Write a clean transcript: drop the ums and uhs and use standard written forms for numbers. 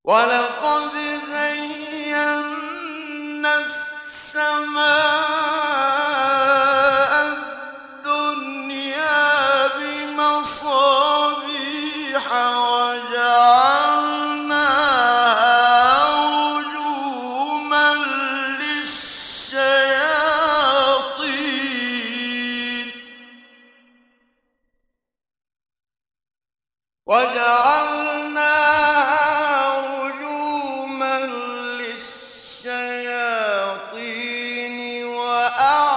ولقد زينا السماء الدنيا بمصابيح وجعلناها رجوما للشياطين وأعتدنا